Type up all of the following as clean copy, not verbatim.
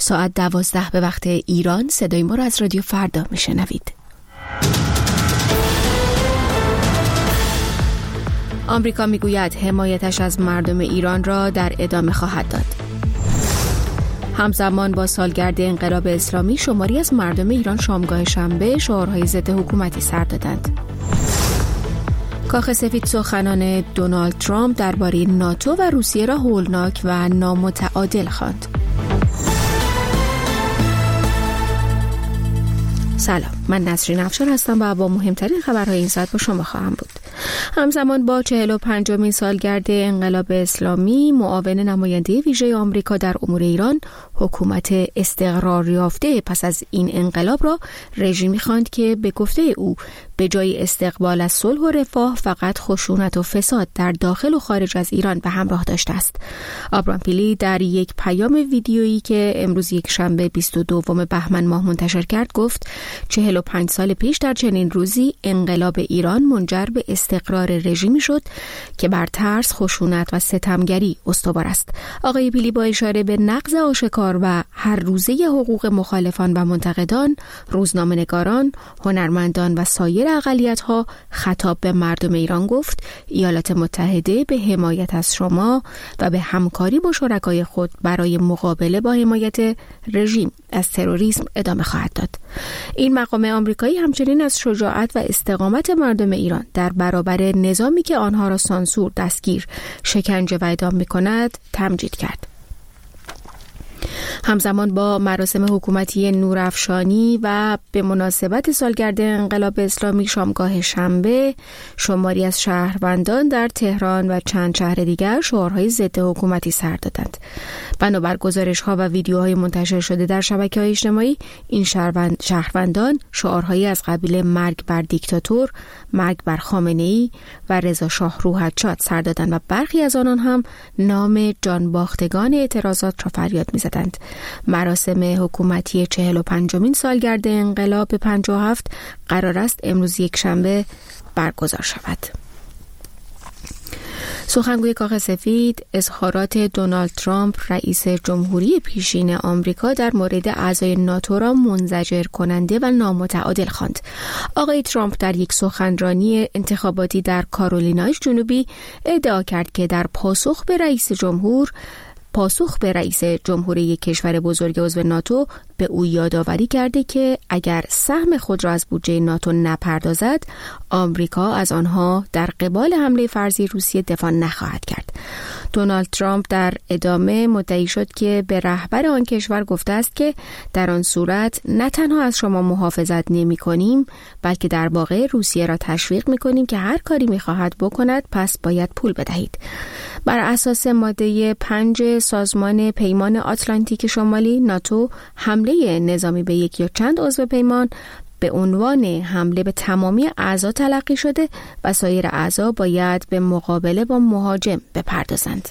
ساعت 12 به وقت ایران صدای ما را از رادیو فردا میشنوید. آمریکا میگوید حمایتش از مردم ایران را در ادامه خواهد داد. همزمان با سالگرد انقلاب اسلامی شماری از مردم ایران شامگاه شنبه شعارهای ضد حکومتی سر دادند. کاخ سفید سخنان دونالد ترامپ درباره ناتو و روسیه را هولناک و نامتعادل خواند. سلام، من نسرین افشار هستم و با مهمترین خبرهای این ساعت با شما خواهم بود. همزمان با 45مین سالگرد انقلاب اسلامی، معاون نماینده ویژه آمریکا در امور ایران حکومت استقرار یافته پس از این انقلاب را رژیمی خواند که به گفته او به جای استقبال از صلح و رفاه فقط خشونت و فساد در داخل و خارج از ایران به همراه داشته است. آبرام پیلی در یک پیام ویدیویی که امروز یک شنبه 22 بهمن ماه منتشر کرد گفت 45 سال پیش در چنین روزی انقلاب ایران منجر به استقرار رژیمی شد که بر ترس، خشونت و ستمگری استوار است. آقای پیلی با اشاره به نقض آشکار و هر روزه حقوق مخالفان و منتقدان، روزنامه‌نگاران، هنرمندان و سایر اقلیت‌ها خطاب به مردم ایران گفت ایالات متحده به حمایت از شما و به همکاری با شرکای خود برای مقابله با حمایت رژیم از تروریسم ادامه خواهد داد. این مقام آمریکایی همچنین از شجاعت و استقامت مردم ایران در برابر نظامی که آنها را سانسور، دستگیر، شکنجه و اعدام می‌کند تمجید کرد. همزمان با مراسم حکومتی نورافشانی و به مناسبت سالگرد انقلاب اسلامی شامگاه شنبه، شماری از شهروندان در تهران و چند شهر دیگر شعارهای ضد حکومتی سر دادند. بنابر گزارش‌ها و ویدیوهای منتشر شده در شبکه‌های اجتماعی، این شهروندان شعارهایی از قبیل مرگ بر دیکتاتور، مرگ بر خامنه‌ای و رضا شاه روحت شاد سر دادند و برخی از آنان هم نام جانباختگان اعتراضات را فریاد می‌زدند. مراسم حکومتی 45مین سالگرد انقلاب 57 قرار است امروز یک شنبه برگزار شود. سخنگوی کاخ سفید اظهارات دونالد ترامپ رئیس جمهوری پیشین آمریکا در مورد اعضای ناتو را منزجر کننده و نامتعادل خواند. آقای ترامپ در یک سخنرانی انتخاباتی در کارولینای جنوبی ادعا کرد که در پاسخ به رئیس جمهوری کشور بزرگ عضو ناتو به او یادآوری کرده که اگر سهم خود را از بودجه ناتو نپردازد، آمریکا از آنها در قبال حمله فرضی روسیه دفاع نخواهد کرد. دونالد ترامپ در ادامه مدعی شد که به رهبر آن کشور گفته است که در آن صورت نه تنها از شما محافظت نمی‌کنیم، بلکه در واقع روسیه را تشویق می‌کنیم که هر کاری می‌خواهد بکند پس باید پول بدهید. بر اساس ماده 5 سازمان پیمان آتلانتیک شمالی، ناتو حمله نظامی به یک یا چند عضو پیمان به عنوان حمله به تمامی اعضا تلقی شده و سایر اعضا باید به مقابله با مهاجم بپردازند.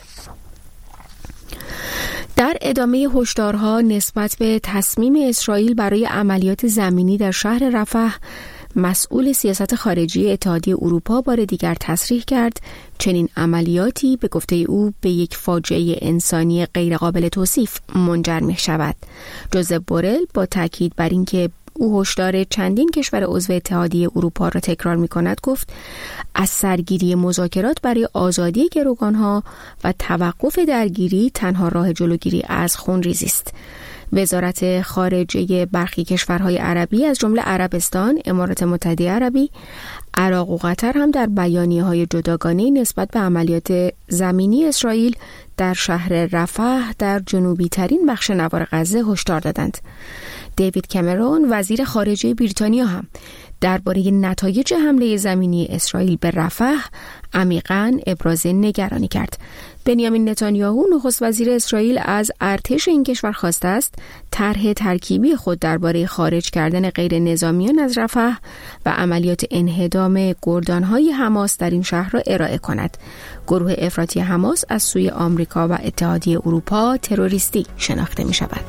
در ادامه هشدارها نسبت به تصمیم اسرائیل برای عملیات زمینی در شهر رفح، مسئول سیاست خارجی اتحادیه اروپا بار دیگر تصریح کرد چنین عملیاتی به گفته او به یک فاجعه انسانی غیرقابل توصیف منجر می شود. جوزف بورل با تاکید بر اینکه او هشدار چندین کشور عضو اتحادیه اروپا را تکرار می کند گفت از سرگیری مذاکرات برای آزادی گروگانها و توقف درگیری تنها راه جلوگیری از خونریزی است. وزارت خارجه برخی کشورهای عربی از جمله عربستان، امارات متحده عربی، عراق و قطر هم در بیانیه‌های جداگانه نسبت به عملیات زمینی اسرائیل در شهر رفح در جنوبی ترین بخش نوار غزه هشدار دادند. دیوید کامرون وزیر خارجه بریتانیا هم درباره نتایج حمله زمینی اسرائیل به رفح عمیقاً ابراز نگرانی کرد. بنیامین نتانیاهو نخست وزیر اسرائیل از ارتش این کشور خواسته است طرح ترکیبی خود درباره خارج کردن غیر نظامیان از رفح و عملیات انهدام گردانهای حماس در این شهر را ارائه کند. گروه افراطی حماس از سوی آمریکا و اتحادیه اروپا تروریستی شناخته می شود.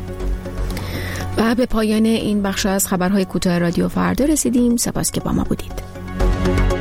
و به پایان این بخش از خبرهای کوتاه رادیو فردا رسیدیم. سپاس که با ما بودید.